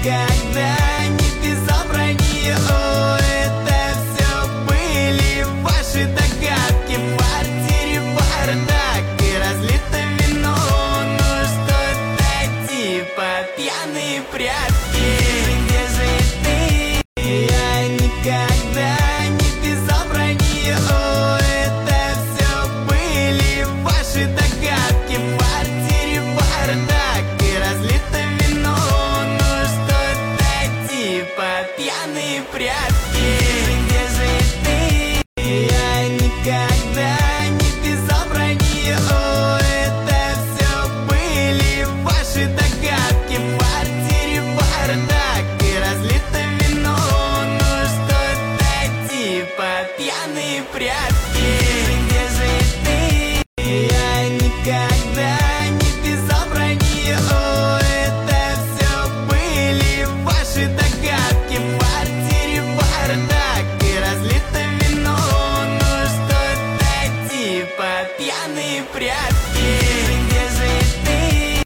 никогда не безобрание. О, это все были ваши догадки. В квартире бардак и разлито вино. Ну что-то типа пьяные прятки. Где же ты? Я никогда не безобрание. О, это все были ваши догадки. В квартире бардак и разлито вино. Ну что-то типа пьяные прятки. Где же ты? Я никогда не безобрание. О, это все были ваши догадки. В квартире бардак и разлито вино. Ну что-то типа пьяные прятки. Где же ты? Я никогда не безобрание. О, это все были ваши догадки. В квартире бардак и разлито вино. Ну что-то типа пьяные прятки.